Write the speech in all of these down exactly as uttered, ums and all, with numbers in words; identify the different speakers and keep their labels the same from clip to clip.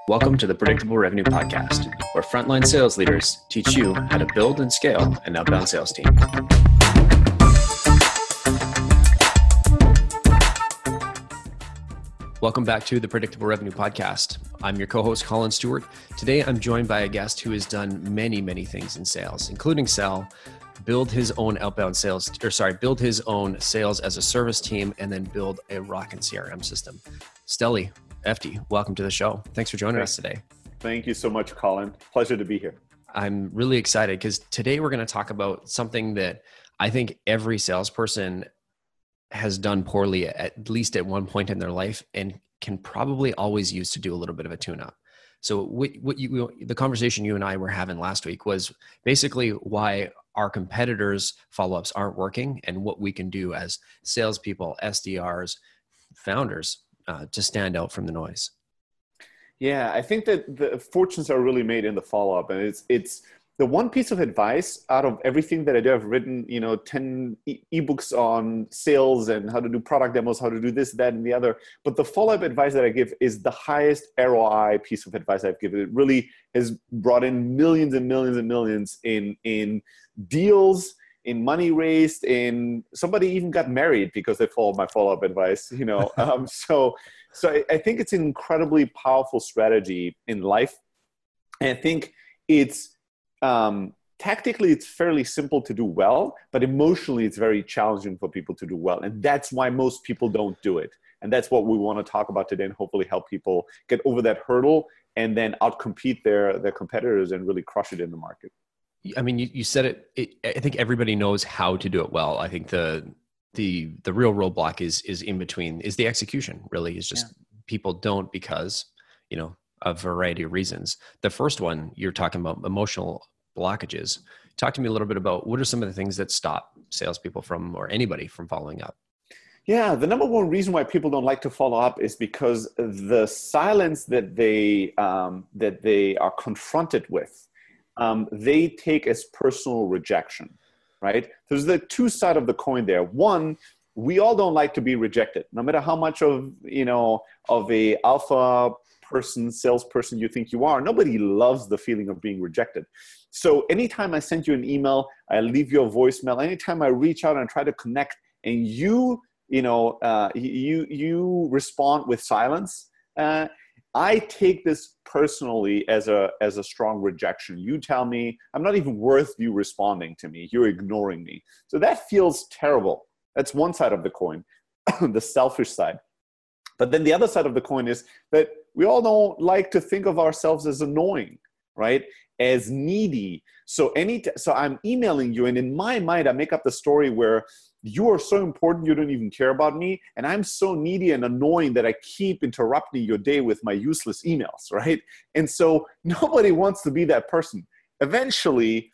Speaker 1: Welcome to the Predictable Revenue Podcast, where frontline sales leaders teach you how to build and scale an outbound sales team. Welcome back to the Predictable Revenue Podcast. I'm your co-host, Colin Stewart. Today, I'm joined by a guest who has done many, many things in sales, including sell, build his own outbound sales, or sorry, build his own sales as a service team, and then build a rockin' C R M system. Stelly Efti, welcome to the show. Thanks for joining us today.
Speaker 2: Thank you so much, Colin. Pleasure to be here.
Speaker 1: I'm really excited because today we're going to talk about something that I think every salesperson has done poorly at least at one point in their life and can probably always use to do a little bit of a tune-up. So what, what you, the conversation you and I were having last week was basically why our competitors' follow-ups aren't working and what we can do as salespeople, S D Rs, founders, Uh, to stand out from the noise.
Speaker 2: Yeah, I think that the fortunes are really made in the follow-up, and it's it's the one piece of advice out of everything that I do. I've written, you know, ten e- ebooks on sales and how to do product demos, how to do this, that, and the other. But the follow-up advice that I give is the highest R O I piece of advice I've given. It really has brought in millions and millions and millions in in deals, in money raised, in somebody even got married because they followed my follow-up advice, you know. um, so so I, I think it's an incredibly powerful strategy in life. And I think it's, um, tactically, it's fairly simple to do well, but emotionally, it's very challenging for people to do well. And that's why most people don't do it. And that's what we want to talk about today and hopefully help people get over that hurdle and then outcompete their, their competitors and really crush it in the market.
Speaker 1: I mean, you, you said it, it, I think everybody knows how to do it well. I think the the the real roadblock is is in between, is the execution, really. Is just yeah. People don't because, you know, a variety of reasons. The first one, you're talking about emotional blockages. Talk to me a little bit about what are some of the things that stop salespeople from, or anybody from following up?
Speaker 2: Yeah, the number one reason why people don't like to follow up is because the silence that they um, that they are confronted with, Um, they take as personal rejection, right? There's the two sides of the coin there. One, we all don't like to be rejected, no matter how much of, you know, of a alpha person, salesperson you think you are. Nobody loves the feeling of being rejected. So anytime I send you an email, I leave you a voicemail, anytime I reach out and try to connect and you, you know, uh, you, you respond with silence, uh, I take this personally as a as a strong rejection. You tell me I'm not even worth you responding to me. You're ignoring me. So that feels terrible. That's one side of the coin, the selfish side. But then the other side of the coin is that we all don't like to think of ourselves as annoying, right? As needy. So any t- so I'm emailing you, and in my mind I make up the story where you are so important, you don't even care about me. And I'm so needy and annoying that I keep interrupting your day with my useless emails, right? And so nobody wants to be that person. Eventually,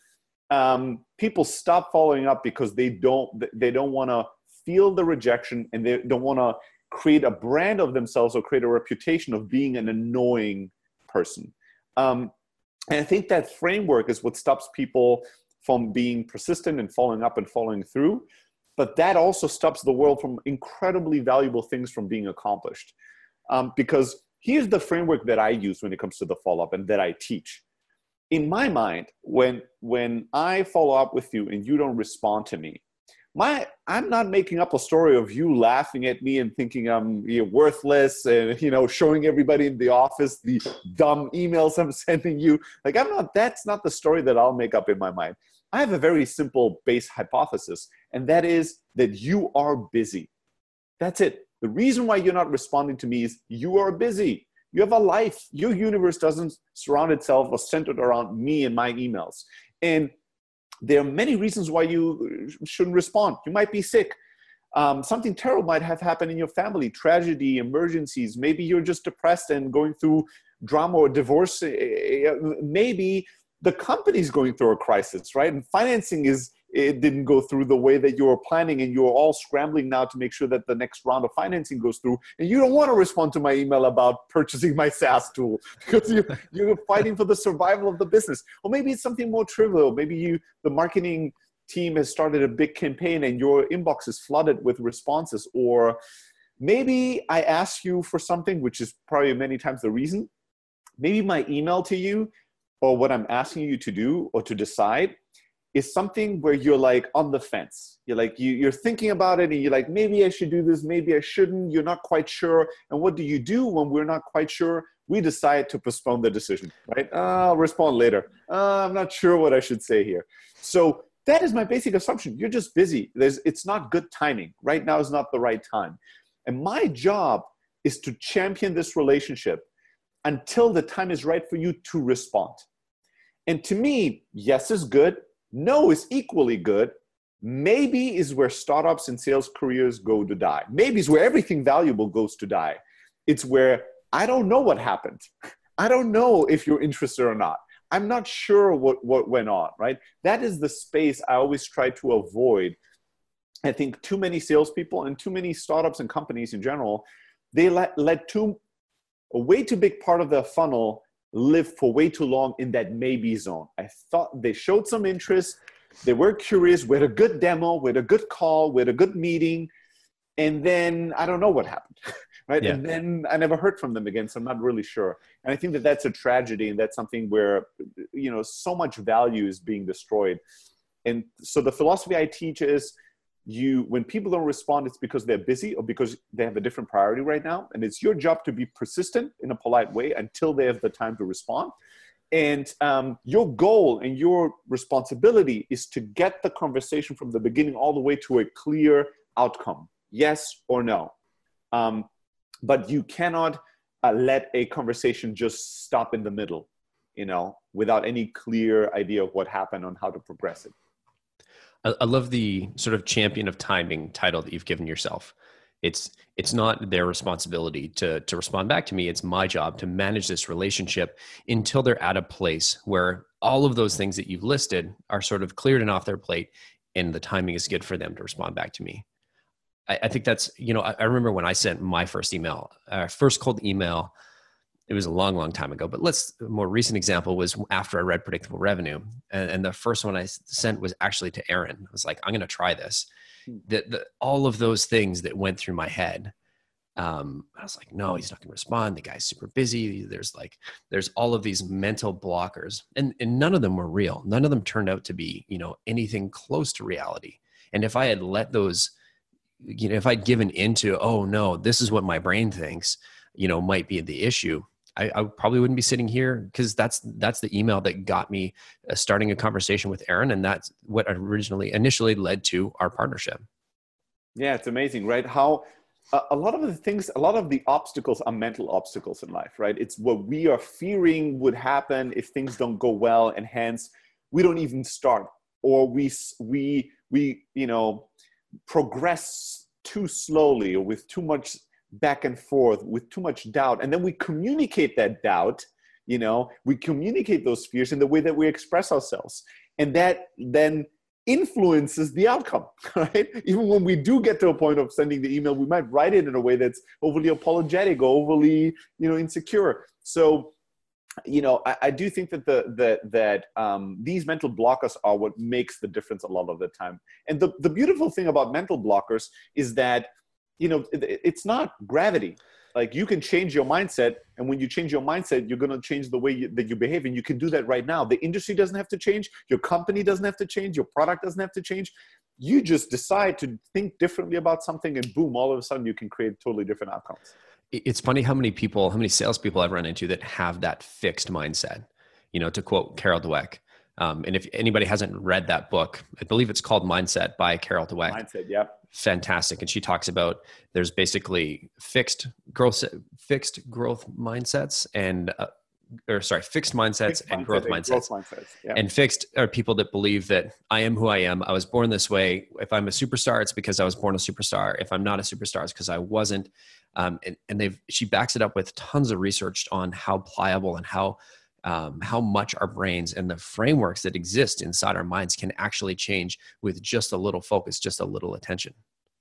Speaker 2: um, people stop following up because they don't, they don't want to feel the rejection, and they don't want to create a brand of themselves or create a reputation of being an annoying person. Um, and I think that framework is what stops people from being persistent and following up and following through. But that also stops the world from incredibly valuable things from being accomplished. Um, because here's the framework that I use when it comes to the follow-up and that I teach. In my mind, when, when I follow up with you and you don't respond to me, my, I'm not making up a story of you laughing at me and thinking I'm you're worthless and, you know, showing everybody in the office the dumb emails I'm sending you. Like, I'm not, that's not the story that I'll make up in my mind. I have a very simple base hypothesis, and that is that you are busy. That's it. The reason why you're not responding to me is you are busy. You have a life. Your universe doesn't surround itself or centered around me and my emails. And there are many reasons why you shouldn't respond. You might be sick. Um, something terrible might have happened in your family, tragedy, emergencies. Maybe you're just depressed and going through drama or divorce. Maybe the company's going through a crisis, right? And financing is, it didn't go through the way that you were planning, and you're all scrambling now to make sure that the next round of financing goes through. And you don't want to respond to my email about purchasing my SaaS tool because you, you're fighting for the survival of the business. Or maybe it's something more trivial. Maybe you, the marketing team has started a big campaign and your inbox is flooded with responses. Or maybe I ask you for something, which is probably many times the reason, maybe my email to you or what I'm asking you to do or to decide is something where you're like on the fence. You're like, you, you're thinking about it and you're like, maybe I should do this, maybe I shouldn't. You're not quite sure. And what do you do when we're not quite sure? We decide to postpone the decision, right? Uh, I'll respond later. Uh, I'm not sure what I should say here. So that is my basic assumption. You're just busy. There's, it's not good timing. Right now is not the right time. And my job is to champion this relationship until the time is right for you to respond. And to me, yes is good. No is equally good. Maybe is where startups and sales careers go to die. Maybe is where everything valuable goes to die. It's where I don't know what happened. I don't know if you're interested or not. I'm not sure what, what went on, right? That is the space I always try to avoid. I think too many salespeople and too many startups and companies in general, they let, let too, a way too big part of the funnel live for way too long in that maybe zone. I thought they showed some interest. They were curious. We had a good demo, we had a good call, we had a good meeting. And then I don't know what happened, right? Yeah. And then I never heard from them again. So I'm not really sure. And I think that that's a tragedy. And that's something where, you know, so much value is being destroyed. And so the philosophy I teach is, you, when people don't respond, it's because they're busy or because they have a different priority right now. And it's your job to be persistent in a polite way until they have the time to respond. And um, your goal and your responsibility is to get the conversation from the beginning all the way to a clear outcome, yes or no. Um, but you cannot uh, let a conversation just stop in the middle, you know, without any clear idea of what happened on how to progress it.
Speaker 1: I love the sort of champion of timing title that you've given yourself. It's it's not their responsibility to to respond back to me. It's my job to manage this relationship until they're at a place where all of those things that you've listed are sort of cleared and off their plate, and the timing is good for them to respond back to me. I, I think that's, you know, I, I remember when I sent my first email, uh, first cold email. It was a long, long time ago, but let's, a more recent example was after I read Predictable Revenue. And, and the first one I sent was actually to Aaron. I was like, I'm going to try this. The, the, all of those things that went through my head. Um, I was like, no, he's not going to respond. The guy's super busy. There's like, there's all of these mental blockers, and, and none of them were real. None of them turned out to be, you know, anything close to reality. And if I had let those, you know, if I'd given into, oh no, this is what my brain thinks, you know, might be the issue, I, I probably wouldn't be sitting here, because that's that's the email that got me uh, starting a conversation with Aaron, and that's what originally initially led to our partnership.
Speaker 2: Yeah, it's amazing, right? How uh, a lot of the things, a lot of the obstacles are mental obstacles in life, right? It's what we are fearing would happen if things don't go well, and hence we don't even start, or we we we you know progress too slowly or with too much back and forth, with too much doubt. And then we communicate that doubt, you know, we communicate those fears in the way that we express ourselves. And that then influences the outcome, right? Even when we do get to a point of sending the email, we might write it in a way that's overly apologetic or overly, you know, insecure. So, you know, I, I do think that the, the that um, these mental blockers are what makes the difference a lot of the time. And the, the beautiful thing about mental blockers is that, you know, it, it's not gravity. Like, you can change your mindset, and when you change your mindset, you're going to change the way you, that you behave, and you can do that right now. The industry doesn't have to change. Your company doesn't have to change. Your product doesn't have to change. You just decide to think differently about something, and boom, all of a sudden you can create totally different outcomes.
Speaker 1: It's funny how many people, how many salespeople I've run into that have that fixed mindset. You know, to quote Carol Dweck. Um, and if anybody hasn't read that book, I believe it's called Mindset by Carol Dweck.
Speaker 2: Mindset, yeah.
Speaker 1: Fantastic. And she talks about there's basically fixed growth, fixed growth mindsets and, uh, or sorry, fixed mindsets fixed and mindset growth and mindsets. Growth mindsets. Yeah. And fixed are people that believe that I am who I am. I was born this way. If I'm a superstar, it's because I was born a superstar. If I'm not a superstar, it's because I wasn't. Um, and, and they've, she backs it up with tons of research on how pliable and how Um, how much our brains and the frameworks that exist inside our minds can actually change with just a little focus, just a little attention.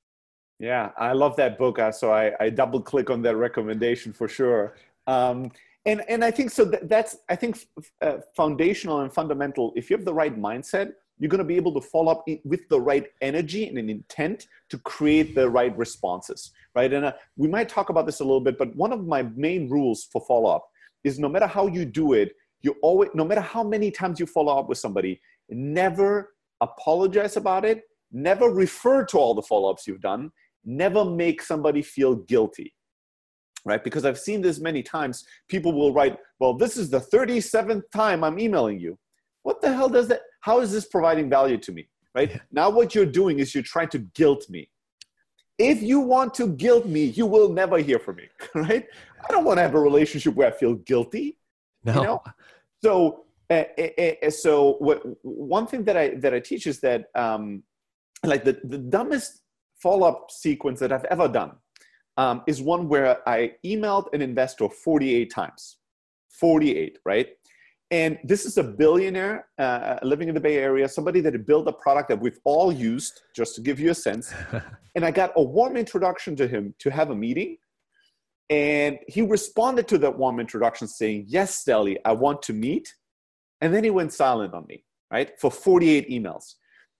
Speaker 2: Yeah, I love that book. Uh, so I, I double click on that recommendation for sure. Um, and, and I think so that, that's, I think uh, foundational and fundamental. If you have the right mindset, you're going to be able to follow up with the right energy and an intent to create the right responses, right? And uh, we might talk about this a little bit, but one of my main rules for follow-up is no matter how you do it, you always, no matter how many times you follow up with somebody, never apologize about it, never refer to all the follow-ups you've done, never make somebody feel guilty, right? Because I've seen this many times. People will write, well, this is the thirty-seventh time I'm emailing you. What the hell does that, how is this providing value to me, right? Yeah. Now what you're doing is you're trying to guilt me. If you want to guilt me, you will never hear from me, right? I don't want to have a relationship where I feel guilty.
Speaker 1: No.
Speaker 2: You know? So, uh, uh, uh, so what, one thing that I that I teach is that, um, like the, the dumbest follow-up sequence that I've ever done um, is one where I emailed an investor forty-eight times, forty-eight, right? And this is a billionaire uh, living in the Bay Area, somebody that had built a product that we've all used, just to give you a sense. And I got a warm introduction to him to have a meeting. And he responded to that warm introduction saying, yes, Stelly, I want to meet. And then he went silent on me, right? For forty-eight emails.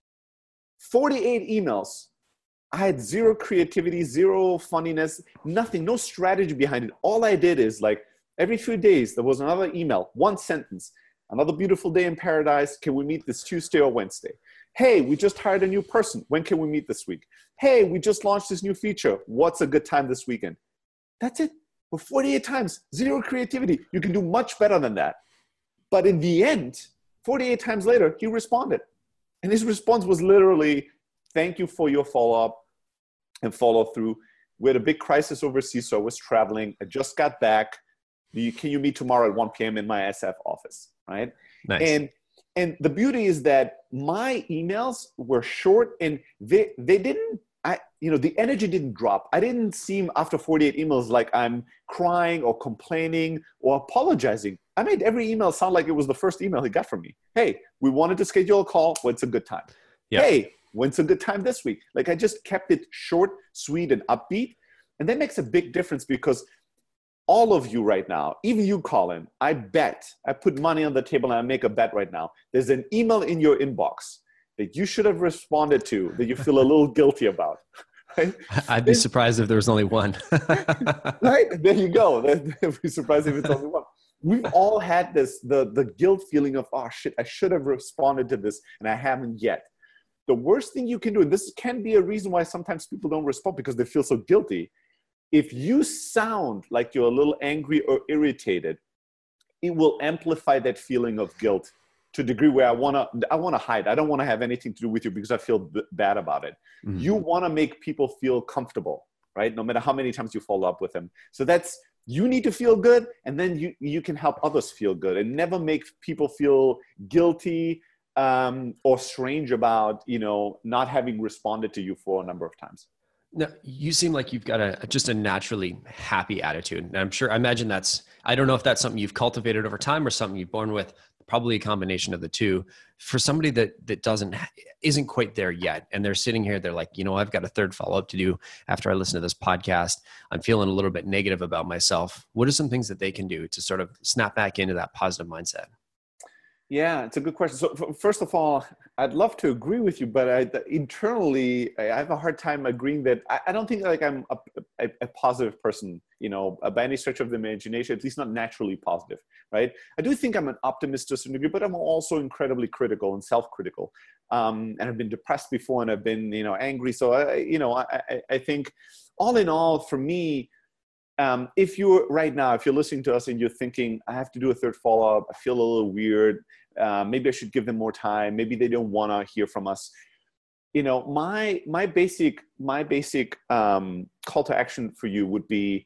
Speaker 2: forty-eight emails. I had zero creativity, zero funniness, nothing, no strategy behind it. All I did is like, every few days, there was another email, one sentence. Another beautiful day in paradise. Can we meet this Tuesday or Wednesday? Hey, we just hired a new person. When can we meet this week? Hey, we just launched this new feature. What's a good time this weekend? That's it. For forty-eight times, zero creativity. You can do much better than that. But in the end, forty-eight times later, he responded. And his response was literally, thank you for your follow-up and follow through. We had a big crisis overseas, so I was traveling. I just got back. Can you meet tomorrow at one p.m. in my S F office, right?
Speaker 1: Nice.
Speaker 2: And and the beauty is that my emails were short and they they didn't, I you know, the energy didn't drop. I didn't seem after forty-eight emails like I'm crying or complaining or apologizing. I made every email sound like it was the first email he got from me. Hey, we wanted to schedule a call. When's a good time? Yeah. Hey, when's a good time this week? Like I just kept it short, sweet, and upbeat. And that makes a big difference because all of you right now, even you, Colin, I bet, I put money on the table and I make a bet right now. There's an email in your inbox that you should have responded to that you feel a little guilty about. Right?
Speaker 1: I'd be surprised if there was only one.
Speaker 2: Right? There you go. I'd be surprised if it's only one. We've all had this, the, the guilt feeling of, oh shit, I should have responded to this and I haven't yet. The worst thing you can do, and this can be a reason why sometimes people don't respond because they feel so guilty. If you sound like you're a little angry or irritated, it will amplify that feeling of guilt to a degree where I want to I want to hide. I don't want to have anything to do with you because I feel b- bad about it. Mm-hmm. You want to make people feel comfortable, right? No matter how many times you follow up with them. So that's, you need to feel good, and then you, you can help others feel good, and never make people feel guilty um, or strange about, you know, not having responded to you for a number of times.
Speaker 1: No, you seem like you've got a just a naturally happy attitude. And I'm sure, I imagine that's, I don't know if that's something you've cultivated over time or something you've born with, probably a combination of the two. For somebody that that doesn't, isn't quite there yet, and they're sitting here, they're like, you know, I've got a third follow-up to do after I listen to this podcast. I'm feeling a little bit negative about myself. What are some things that they can do to sort of snap back into that positive mindset?
Speaker 2: Yeah, it's a good question. So first of all, I'd love to agree with you, but I, internally, I have a hard time agreeing that I, I don't think like I'm a, a, a positive person, you know, by any stretch of the imagination, at least not naturally positive, right? I do think I'm an optimist to a certain degree, but I'm also incredibly critical and self-critical. Um, and I've been depressed before and I've been, you know, angry. So, I, you know, I, I, I think all in all, for me, Um, if you're right now, if you're listening to us and you're thinking, I have to do a third follow-up, I feel a little weird, uh, maybe I should give them more time, maybe they don't want to hear from us. You know, my my basic my basic um, call to action for you would be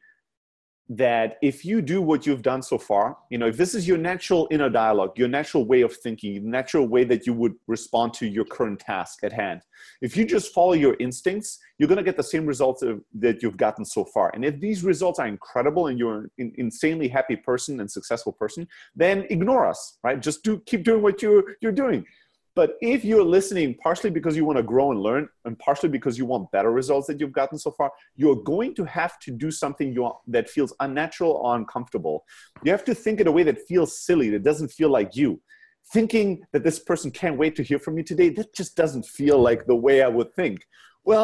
Speaker 2: that if you do what you've done so far, you know, if this is your natural inner dialogue, your natural way of thinking, natural way that you would respond to your current task at hand, if you just follow your instincts, you're going to get the same results of, that you've gotten so far. And if these results are incredible and you're an insanely happy person and successful person, then ignore us, right? Just do keep doing what you're you're doing. But if you're listening partially because you want to grow and learn, and partially because you want better results that you've gotten so far, you're going to have to do something you want, that feels unnatural or uncomfortable. You have to think in a way that feels silly, that doesn't feel like you. Thinking that this person can't wait to hear from you today, that just doesn't feel like the way I would think. Well,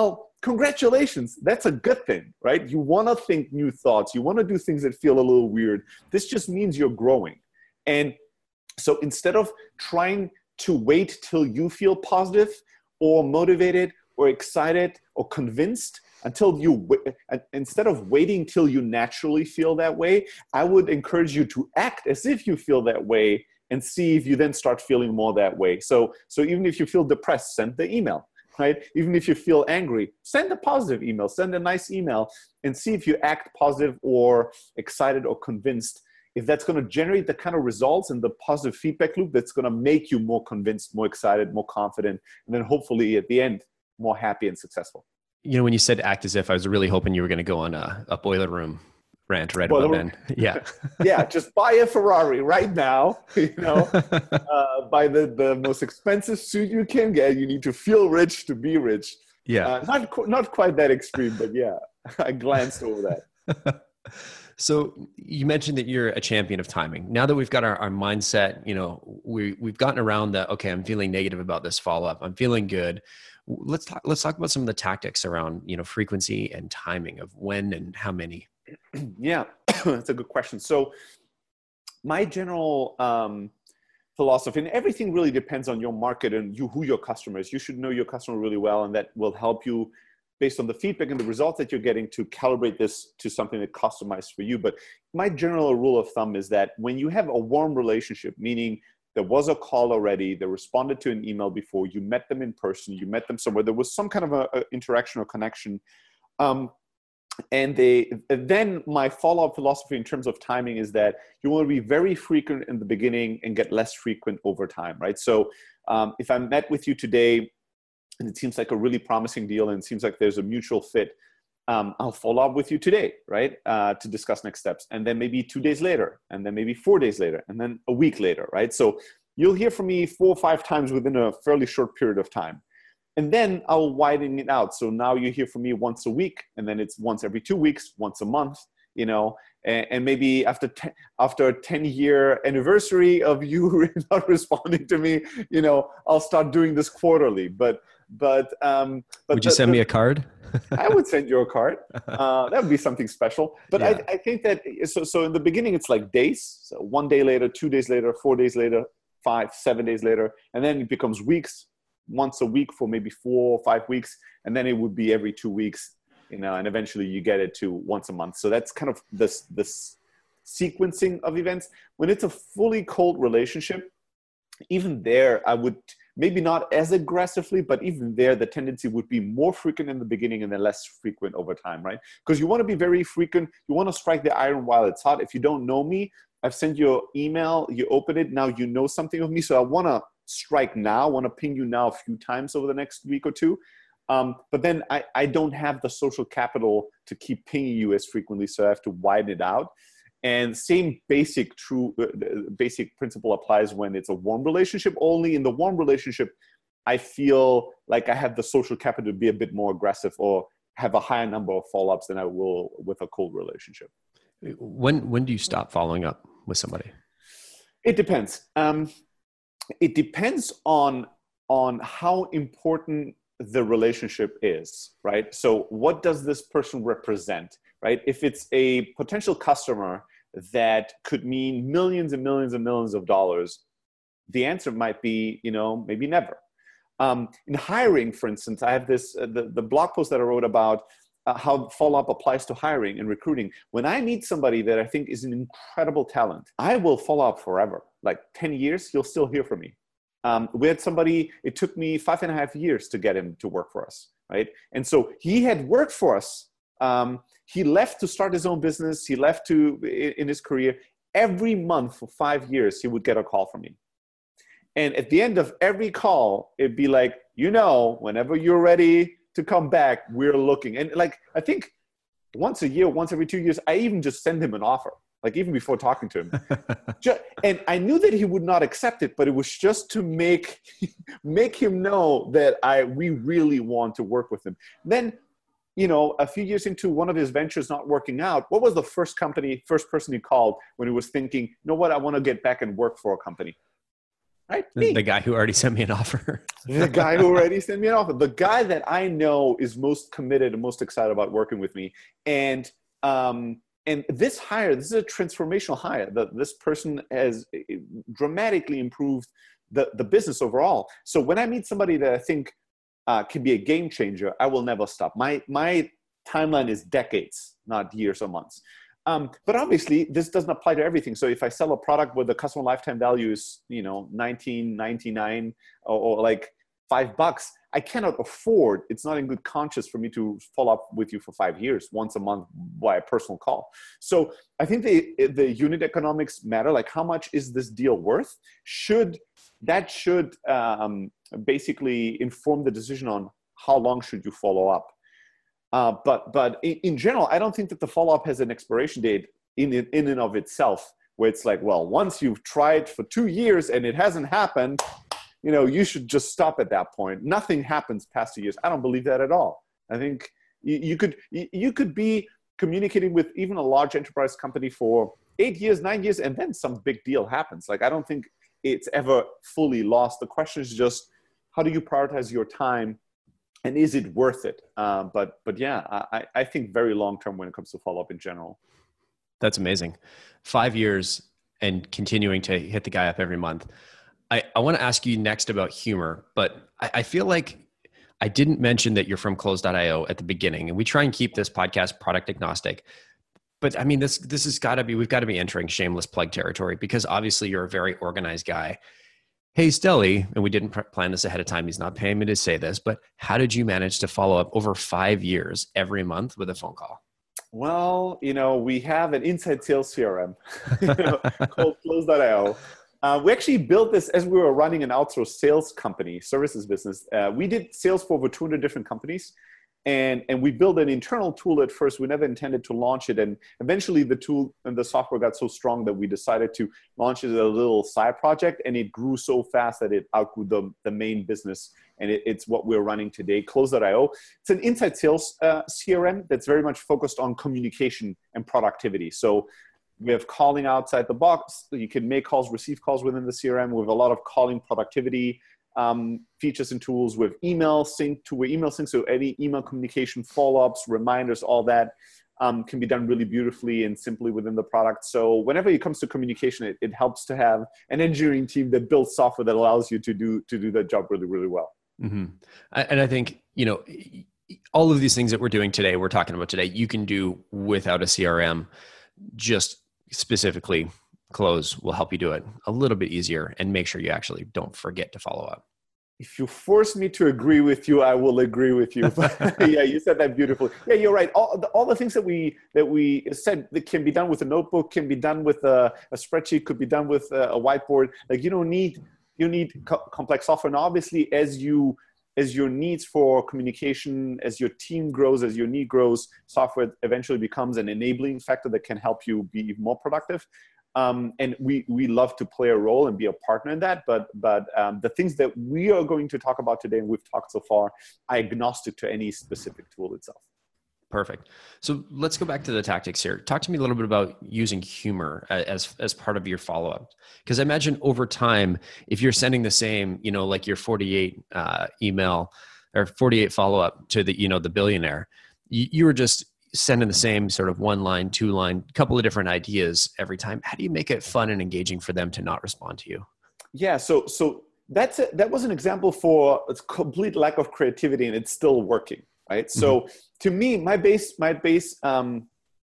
Speaker 2: congratulations. That's a good thing, right? You want to think new thoughts. You want to do things that feel a little weird. This just means you're growing. And so instead of trying to wait till you feel positive or motivated or excited or convinced, until you, instead of waiting till you naturally feel that way, I would encourage you to act as if you feel that way and see if you then start feeling more that way. So, so even if you feel depressed, send the email, right? Even if you feel angry, send a positive email, send a nice email and see if you act positive or excited or convinced. If that's going to generate the kind of results and the positive feedback loop that's going to make you more convinced, more excited, more confident, and then hopefully at the end, more happy and successful.
Speaker 1: You know, when you said act as if, I was really hoping you were going to go on a, a boiler room rant right
Speaker 2: boiler
Speaker 1: about
Speaker 2: room.
Speaker 1: then. Yeah.
Speaker 2: Yeah. Just buy a Ferrari right now, you know, uh, buy the, the most expensive suit you can get. You need to feel rich to be rich.
Speaker 1: Yeah.
Speaker 2: Uh, not, not quite that extreme, but yeah, I glanced over that.
Speaker 1: So you mentioned that you're a champion of timing. Now that we've got our, our mindset, you know, we, we've gotten around that, okay, I'm feeling negative about this follow-up. I'm feeling good. Let's talk, let's talk about some of the tactics around, you know, frequency and timing of when and how many.
Speaker 2: Yeah, that's a good question. So my general um, philosophy, and everything really depends on your market and you, who your customer is. You should know your customer really well, and that will help you based on the feedback and the results that you're getting to calibrate this to something that customized for you. But my general rule of thumb is that when you have a warm relationship, meaning there was a call already, they responded to an email before, you met them in person, you met them somewhere, there was some kind of a, a interaction or connection. Um, and they, then my follow-up philosophy in terms of timing is that you want to be very frequent in the beginning and get less frequent over time, right? So um, if I met with you today and it seems like a really promising deal and it seems like there's a mutual fit, Um, I'll follow up with you today, right, uh, to discuss next steps. And then maybe two days later, and then maybe four days later, and then a week later, right? So you'll hear from me four or five times within a fairly short period of time. And then I'll widen it out. So now you hear from me once a week, and then it's once every two weeks, once a month, you know, and, and maybe after ten, after a ten year anniversary of you not responding to me, you know, I'll start doing this quarterly. But, but, um, but
Speaker 1: would you
Speaker 2: the,
Speaker 1: send
Speaker 2: the,
Speaker 1: me a card?
Speaker 2: I would send you a card. Uh, that would be something special. But
Speaker 1: yeah.
Speaker 2: I, I think that, so, so in the beginning, it's like days. So one day later, two days later, four days later, five, seven days later. And then it becomes weeks, once a week for maybe four or five weeks. And then it would be every two weeks, you know, and eventually you get it to once a month. So that's kind of this, this sequencing of events. When it's a fully cold relationship, even there, I would maybe not as aggressively, but even there, the tendency would be more frequent in the beginning and then less frequent over time, right? Because you want to be very frequent. You want to strike the iron while it's hot. If you don't know me, I've sent you an email, you open it, now you know something of me. So I want to strike now, I want to ping you now a few times over the next week or two. Um, but then I, I don't have the social capital to keep pinging you as frequently, so I have to widen it out. And same basic true uh, basic principle applies when it's a warm relationship. Only in the warm relationship, I feel like I have the social capital to be a bit more aggressive or have a higher number of follow-ups than I will with a cold relationship.
Speaker 1: When when do you stop following up with somebody?
Speaker 2: It depends. Um, it depends on on how important the relationship is, right? So what does this person represent, right? If it's a potential customer that could mean millions and millions and millions of dollars, the answer might be, you know, maybe never. Um, in hiring, for instance, I have this, uh, the, the blog post that I wrote about uh, how follow-up applies to hiring and recruiting. When I meet somebody that I think is an incredible talent, I will follow up forever. Like ten years, you'll still hear from me. Um, we had somebody, it took me five and a half years to get him to work for us, right? And so he had worked for us. Um, he left to start his own business. He left to, in his career, every month for five years, he would get a call from me. And at the end of every call, it'd be like, you know, whenever you're ready to come back, we're looking. And like, I think once a year, once every two years, I even just send him an offer. Like even before talking to him. just, and I knew that he would not accept it, but it was just to make, make him know that I, we really want to work with him. Then, you know, a few years into one of his ventures not working out, what was the first company, first person he called when he was thinking, you know what, I want to get back and work for a company? right?
Speaker 1: The,
Speaker 2: Me.
Speaker 1: the guy who already sent me an offer.
Speaker 2: The guy who already sent me an offer. The guy that I know is most committed and most excited about working with me. And um, and this hire, this is a transformational hire. The, this person has dramatically improved the, the business overall. So when I meet somebody that I think uh, can be a game changer, I will never stop. My my timeline is decades, not years or months. Um, but obviously, this doesn't apply to everything. So if I sell a product where the customer lifetime value is, you know, nineteen ninety-nine or, or like five bucks, I cannot afford, it's not in good conscience for me to follow up with you for five years, once a month by a personal call. So I think the, the unit economics matter. Like, how much is this deal worth? Should, that should um, basically inform the decision on how long should you follow up. Uh, but but in, in general, I don't think that the follow-up has an expiration date in, in in and of itself, where it's like, well, once you've tried for two years and it hasn't happened, you know, you should just stop at that point. Nothing happens past two years. I don't believe that at all. I think you, you could you, you could be communicating with even a large enterprise company for eight years, nine years, and then some big deal happens. Like, I don't think it's ever fully lost. The question is just, how do you prioritize your time? And is it worth it? Uh, but but yeah, I, I think very long term when it comes to follow up in general.
Speaker 1: That's amazing. Five years and continuing to hit the guy up every month. I, I want to ask you next about humor, but I, I feel like I didn't mention that you're from Close dot io at the beginning, and we try and keep this podcast product agnostic. But I mean, this this has got to be, we've got to be entering shameless plug territory, because obviously you're a very organized guy. Hey, Stelly, and we didn't plan this ahead of time. He's not paying me to say this, but how did you manage to follow up over five years every month with a phone call?
Speaker 2: Well, you know, we have an inside sales C R M you know, called Close dot io. Uh, we actually built this as we were running an outsourced sales company, services business. Uh, we did sales for over two hundred different companies. And, and we built an internal tool at first. We never intended to launch it. And eventually the tool and the software got so strong that we decided to launch it as a little side project. And it grew so fast that it outgrew the, the main business. And it, it's what we're running today, Close dot io. It's an inside sales uh, C R M that's very much focused on communication and productivity. So we have calling outside the box. You can make calls, receive calls within the C R M. We have a lot of calling productivity um, features and tools with email sync to email sync. So any email communication, follow-ups, reminders, all that um, can be done really beautifully and simply within the product. So whenever it comes to communication, it, it helps to have an engineering team that builds software that allows you to do, to do that job really, really well.
Speaker 1: Mm-hmm. And I think, you know, all of these things that we're doing today, we're talking about today, you can do without a C R M. Just specifically, Close will help you do it a little bit easier and make sure you actually don't forget to follow up.
Speaker 2: If you force me to agree with you, I will agree with you. Yeah, you said that beautifully. Yeah, you're right. All the, all the things that we that we said that can be done with a notebook, can be done with a, a spreadsheet, could be done with a, a whiteboard. Like, you don't need you need co- complex software. And obviously, as you as your needs for communication, as your team grows, as your need grows, software eventually becomes an enabling factor that can help you be even more productive. Um, and we we love to play a role and be a partner in that. But but um, the things that we are going to talk about today and we've talked so far are agnostic to any specific tool itself.
Speaker 1: Perfect. So let's go back to the tactics here. Talk to me a little bit about using humor as as part of your follow-up. Because I imagine over time, if you're sending the same, you know, like your forty-eight uh, email or forty-eight follow-up to the, you know, the billionaire, you, you were just sending the same sort of one line, two line, couple of different ideas every time. How do you make it fun and engaging for them to not respond to you?
Speaker 2: Yeah. So, so that's, a, that was an example for a complete lack of creativity, and it's still working. Right. Mm-hmm. So to me, my base, my base um,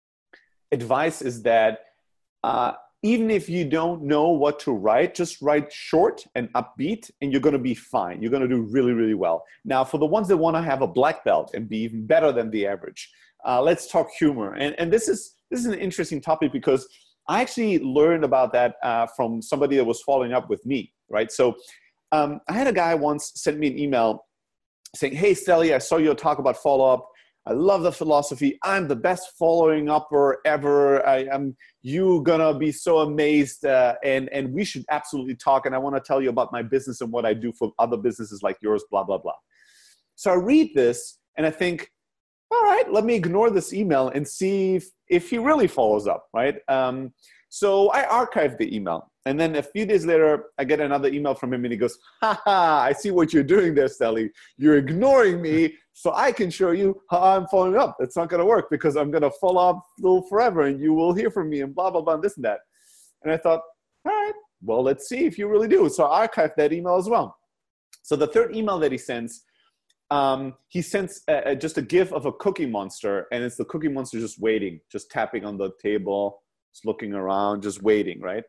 Speaker 2: advice is that uh, even if you don't know what to write, just write short and upbeat, and you're going to be fine. You're going to do really, really well. Now, for the ones that want to have a black belt and be even better than the average, Uh, let's talk humor. And, and this is this is an interesting topic because I actually learned about that uh, from somebody that was following up with me, right? So um, I had a guy once send me an email saying, hey, Stelly, I saw your talk about follow-up. I love the philosophy. I'm the best following upper ever. I am you gonna be so amazed, uh, and, and we should absolutely talk. And I want to tell you about my business and what I do for other businesses like yours, blah, blah, blah. So I read this and I think, all right, let me ignore this email and see if, if he really follows up, right? Um, So I archived the email. And then a few days later, I get another email from him and he goes, ha ha, I see what you're doing there, Stelly. You're ignoring me so I can show you how I'm following up. It's not going to work because I'm going to follow up still forever and you will hear from me and blah, blah, blah, and this and that. And I thought, all right, well, let's see if you really do. So I archived that email as well. So the third email that he sends, um, he sends a, a, just a GIF of a Cookie Monster, and it's the Cookie Monster just waiting, just tapping on the table, just looking around, just waiting, right?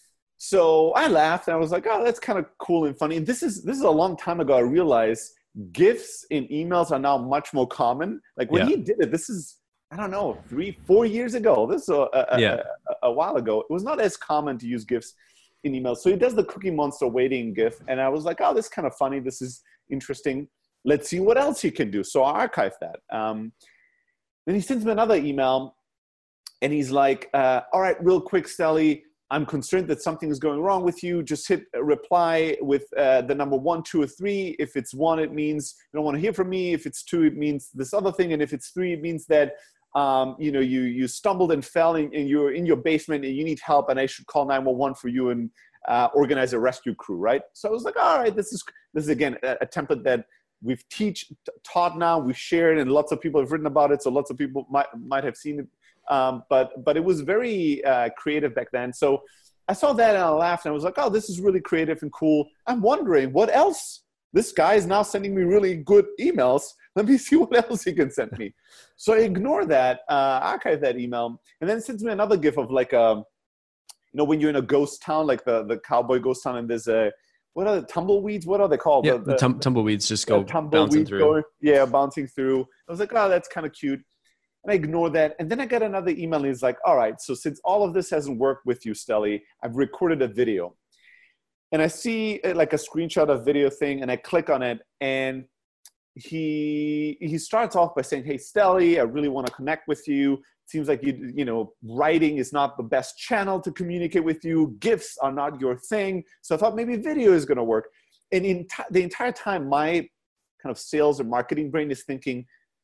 Speaker 2: So I laughed and I was like, oh, that's kind of cool and funny. And this is this is a long time ago. I realized GIFs in emails are now much more common. Like when yeah. he did it, this is, I don't know, three, four years ago. This is a, a,
Speaker 1: yeah.
Speaker 2: a, a while ago. It was not as common to use GIFs in emails. So he does the Cookie Monster waiting GIF. And I was like, oh, this is kind of funny. This is interesting. Let's see what else he can do. So I archived that. Um, then he sends me another email and he's like, uh, all right, real quick, Stelly, I'm concerned that something is going wrong with you. Just hit a reply with uh, the number one, two, or three. If it's one, it means you don't want to hear from me. If it's two, it means this other thing. And if it's three, it means that um, you know you you stumbled and fell and, and you're in your basement and you need help and I should call nine one one for you and uh, organize a rescue crew, right? So I was like, all right, this is this is again a, a template that we've teach taught now, we've shared, and lots of people have written about it. So lots of people might might have seen it. Um, but but it was very uh, creative back then. So I saw that and I laughed and I was like, oh, this is really creative and cool. I'm wondering what else. This guy is now sending me really good emails. Let me see what else he can send me. So I ignore that, uh, archive that email, and then sends me another GIF of like a, you know, when you're in a ghost town, like the, the cowboy ghost town, and there's a, what are the tumbleweeds? What are they called?
Speaker 1: Yeah,
Speaker 2: the,
Speaker 1: the, the tum- tumbleweeds just go
Speaker 2: tumbleweeds
Speaker 1: bouncing through.
Speaker 2: Going, yeah, bouncing through. I was like, oh, that's kind of cute. And I ignore that. And then I get another email and he's like, all right, so since all of this hasn't worked with you, Stelly, I've recorded a video. And I see like a screenshot of video thing and I click on it and he he starts off by saying, hey, Stelly, I really want to connect with you. It seems like, you you know, writing is not the best channel to communicate with you. GIFs are not your thing. So I thought maybe video is going to work. And in t- the entire time, my kind of sales or marketing brain is thinking,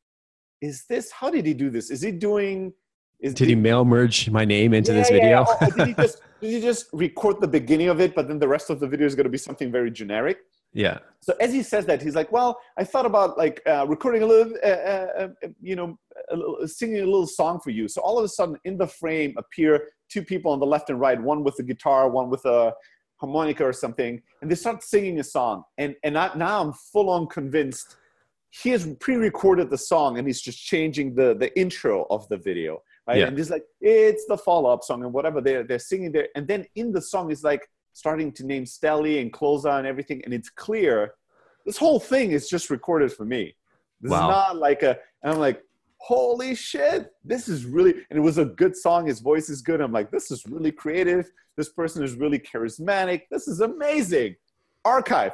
Speaker 2: is this, how did he do this? Is he doing, is
Speaker 1: did he mail merge my name into
Speaker 2: yeah,
Speaker 1: this
Speaker 2: yeah,
Speaker 1: video?
Speaker 2: Yeah. Or did he just, did he just record the beginning of it, but then the rest of the video is going to be something very generic?
Speaker 1: Yeah.
Speaker 2: So as he says that, he's like, well, I thought about like uh, recording a little, uh, uh, you know, a little, singing a little song for you. So all of a sudden in the frame appear two people on the left and right, one with a guitar, one with a harmonica or something. And they start singing a song. And, and I, now I'm full on convinced he has pre-recorded the song and he's just changing the, the intro of the video, right? Yeah. And just like, it's the follow-up song and whatever, they're, they're singing there. And then in the song is like starting to name Stelly and Closa and everything. And it's clear, this whole thing is just recorded for me. This wow. is not like a, and I'm like, holy shit, this is really, and it was a good song. His voice is good. I'm like, this is really creative. This person is really charismatic. This is amazing. Archive,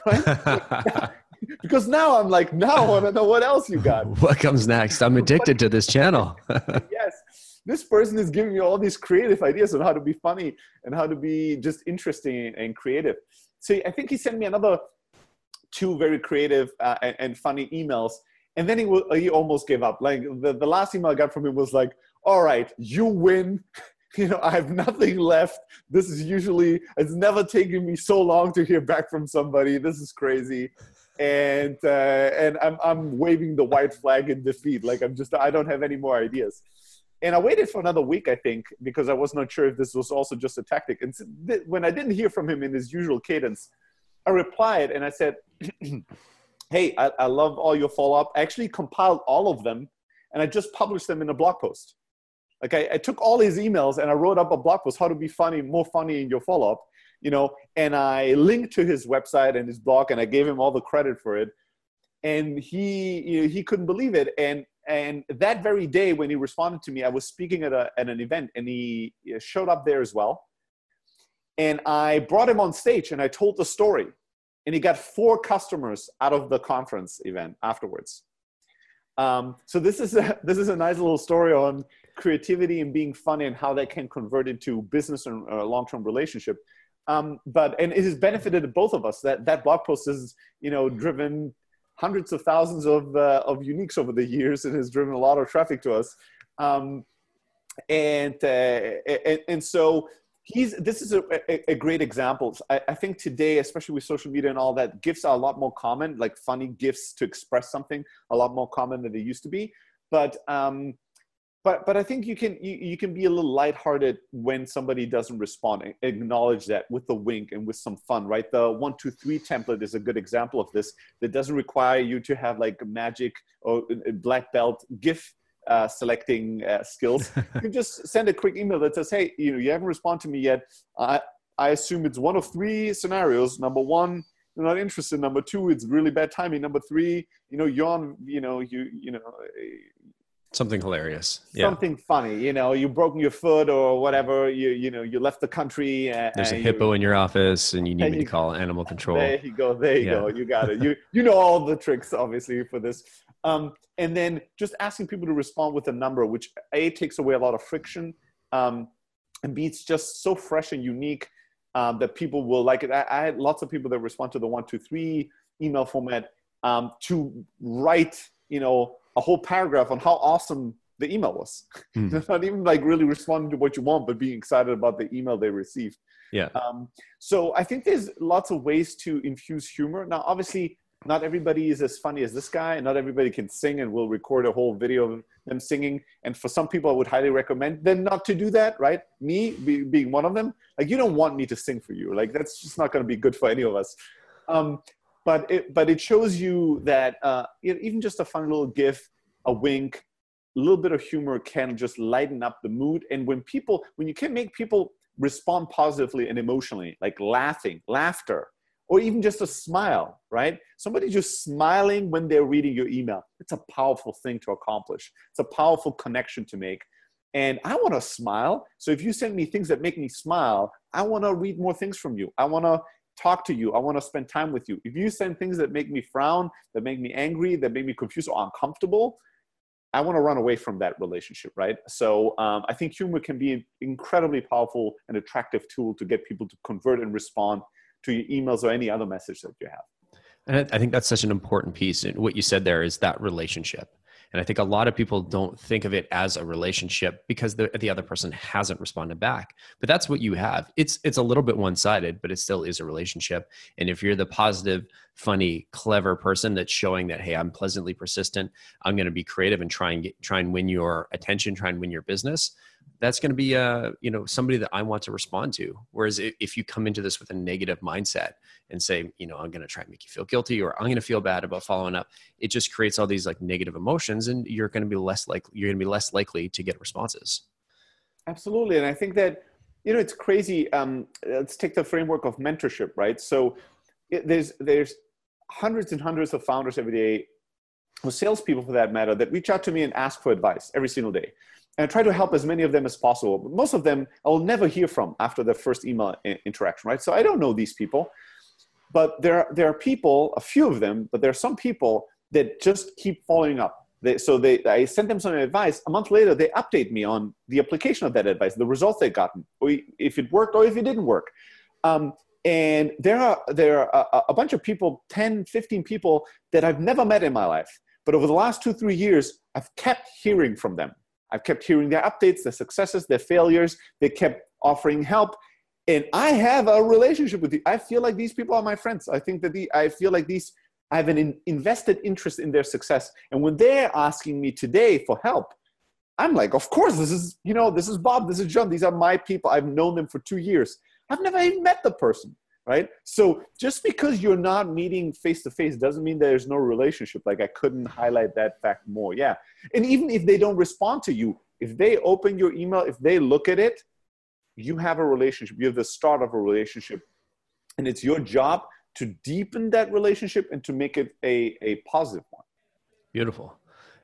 Speaker 2: right? Because now I'm like, now I want to know what else you got.
Speaker 1: What comes next? I'm addicted to this channel.
Speaker 2: Yes. This person is giving me all these creative ideas on how to be funny and how to be just interesting and creative. So I think he sent me another two very creative uh, and, and funny emails. And then he, w- he almost gave up. Like the, the last email I got from him was like, all right, you win. You know, I have nothing left. This is usually, it's never taken me so long to hear back from somebody. This is crazy. And uh, and I'm I'm waving the white flag in defeat. Like I'm just, I don't have any more ideas. And I waited for another week, I think, because I was not sure if this was also just a tactic. And when I didn't hear from him in his usual cadence, I replied and I said, hey, I, I love all your follow-up. I actually compiled all of them and I just published them in a blog post. Like I, I took all his emails and I wrote up a blog post, how to be funny, more funny in your follow-up, you know, and I linked to his website and his blog and I gave him all the credit for it. And he, you know, he couldn't believe it. And, and that very day when he responded to me, I was speaking at, a, at an event and he showed up there as well. And I brought him on stage and I told the story and he got four customers out of the conference event afterwards. Um, so this is a, this is a nice little story on creativity and being funny and how that can convert into business and a long-term relationship. Um, but, and it has benefited both of us. That, that blog post has, you know, driven hundreds of thousands of, uh, of uniques over the years and has driven a lot of traffic to us. Um, and, uh, and, and so he's, this is a, a, a great example. I, I think today, especially with social media and all that, GIFs are a lot more common, like funny GIFs to express something, a lot more common than they used to be. But, um, But but I think you can you, you can be a little lighthearted when somebody doesn't respond. Acknowledge that with the wink and with some fun, right? The one two three template is a good example of this. That doesn't require you to have like magic or black belt GIF uh, selecting uh, skills. You can just send a quick email that says, "Hey, you know, you haven't responded to me yet. I I assume it's one of three scenarios. Number one, you're not interested. Number two, it's really bad timing. Number three, you know, you're on, you know, you you know."
Speaker 1: Something hilarious.
Speaker 2: Something yeah. funny, you know, you've broken your foot or whatever, you you know, you left the country. And,
Speaker 1: There's a hippo in your office and you need me to call animal control.
Speaker 2: There you go. There you yeah. go. You got it. You you know all the tricks, obviously, for this. Um, and then just asking people to respond with a number, which A, takes away a lot of friction, um, and B, it's just so fresh and unique um, that people will like it. I, I had lots of people that respond to the one, two, three email format um, to write, you know, a whole paragraph on how awesome the email was. Mm. Not even like really responding to what you want, but being excited about the email they received.
Speaker 1: Yeah.
Speaker 2: Um, so I think there's lots of ways to infuse humor. Now, obviously, not everybody is as funny as this guy, and not everybody can sing, and we'll record a whole video of them singing. And for some people, I would highly recommend them not to do that, right? Me be, being one of them. Like, you don't want me to sing for you. Like, that's just not going to be good for any of us. Um, But it, but it shows you that uh, even just a fun little GIF, a wink, a little bit of humor can just lighten up the mood. And when people, when you can make people respond positively and emotionally, like laughing, laughter, or even just a smile, right? Somebody just smiling when they're reading your email. It's a powerful thing to accomplish. It's a powerful connection to make. And I want to smile. So if you send me things that make me smile, I want to read more things from you. I want to talk to you. I want to spend time with you. If you send things that make me frown, that make me angry, that make me confused or uncomfortable, I want to run away from that relationship, right? So um, I think humor can be an incredibly powerful and attractive tool to get people to convert and respond to your emails or any other message that you have.
Speaker 1: And I think that's such an important piece. And what you said there is that relationship. And I think a lot of people don't think of it as a relationship because the, the other person hasn't responded back. But that's what you have. It's it's a little bit one-sided, but it still is a relationship. And if you're the positive, funny, clever person that's showing that, hey, I'm pleasantly persistent, I'm going to be creative and try and get, try and win your attention, try and win your business, that's going to be uh, you know, somebody that I want to respond to. Whereas if you come into this with a negative mindset and say, you know, I'm going to try and make you feel guilty, or I'm going to feel bad about following up, it just creates all these like negative emotions, and you're going to be less likely, you're going to be less likely to get responses.
Speaker 2: Absolutely. And I think that, you know, it's crazy. Um, let's take the framework of mentorship, right? So it, there's, there's hundreds and hundreds of founders every day, or salespeople for that matter, that reach out to me and ask for advice every single day. And I try to help as many of them as possible. But most of them I will never hear from after the first email interaction, right? So I don't know these people. But there, there are people, a few of them, but there are some people that just keep following up. They, so they, I sent them some advice. A month later, they update me on the application of that advice, the results they've gotten, or if it worked or if it didn't work. Um, and there are, there are a, a bunch of people, ten, fifteen people that I've never met in my life. But over the last two, three years, I've kept hearing from them. I've kept hearing their updates, their successes, their failures. They kept offering help. And I have a relationship with you. I feel like these people are my friends. I think that the, I feel like these, I have an in, invested interest in their success. And when they're asking me today for help, I'm like, of course, this is, you know, this is Bob, this is John. These are my people. I've known them for two years. I've never even met the person, right? So just because you're not meeting face-to-face doesn't mean there's no relationship. Like, I couldn't highlight that fact more. Yeah. And even if they don't respond to you, if they open your email, if they look at it, you have a relationship. You have the start of a relationship. And it's your job to deepen that relationship and to make it a, a positive one.
Speaker 1: Beautiful.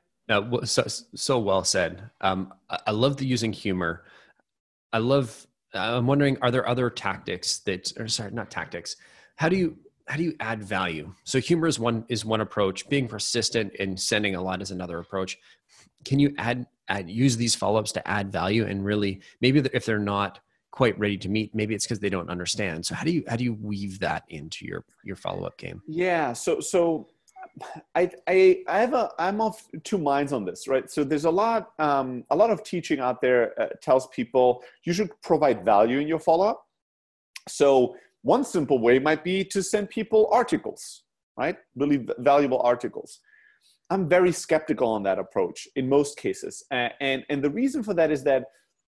Speaker 1: Uh, so, so well said. Um, I, I love the using humor. I love, I'm wondering, are there other tactics that, or sorry, not tactics. How do you, how do you add value? So humor is one, is one approach. Being persistent and sending a lot is another approach. Can you add, add, use these follow-ups to add value? And really, maybe if they're not quite ready to meet, maybe it's because they don't understand. So how do you, how do you weave that into your, your follow-up game?
Speaker 2: Yeah. So, so I, I, I have a, I'm of two minds on this, right? So there's a lot, um, a lot of teaching out there uh, tells people you should provide value in your follow-up. So one simple way might be to send people articles, right? Really valuable articles. I'm very skeptical on that approach in most cases. And, and, and the reason for that is that,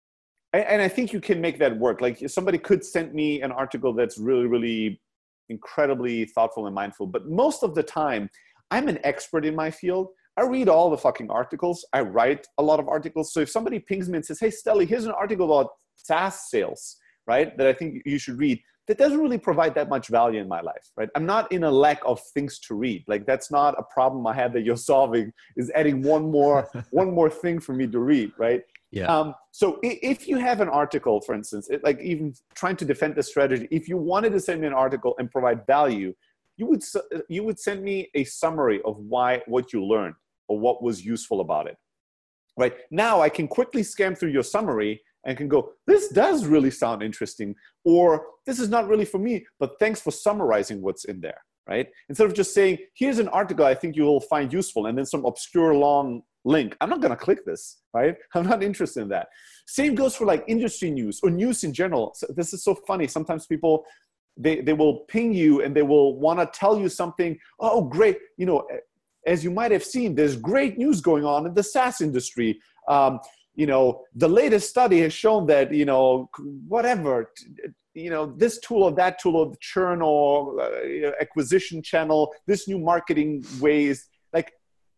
Speaker 2: and I think you can make that work. Like somebody could send me an article that's really, really incredibly thoughtful and mindful. But most of the time, I'm an expert in my field. I read all the fucking articles. I write a lot of articles. So if somebody pings me and says, hey, Stelly, here's an article about SaaS sales, right, that I think you should read, that doesn't really provide that much value in my life, right? I'm not in a lack of things to read. Like that's not a problem I have that you're solving, is adding one more, one more thing for me to read, right?
Speaker 1: Yeah.
Speaker 2: Um, so if you have an article, for instance, it, like even trying to defend this strategy, if you wanted to send me an article and provide value, you would, you would send me a summary of why, what you learned or what was useful about it, right? Now I can quickly scan through your summary and can go, this does really sound interesting, or this is not really for me, but thanks for summarizing what's in there, right? Instead of just saying, here's an article I think you will find useful, and then some obscure long link. I'm not gonna click this, right? I'm not interested in that. Same goes for like industry news or news in general. So this is so funny. Sometimes people, they, they will ping you and they will wanna tell you something, oh great, you know, as you might have seen, there's great news going on in the SaaS industry. Um, you know, the latest study has shown that, you know, whatever, you know, this tool or that tool or the churn or uh, acquisition channel, this new marketing ways, like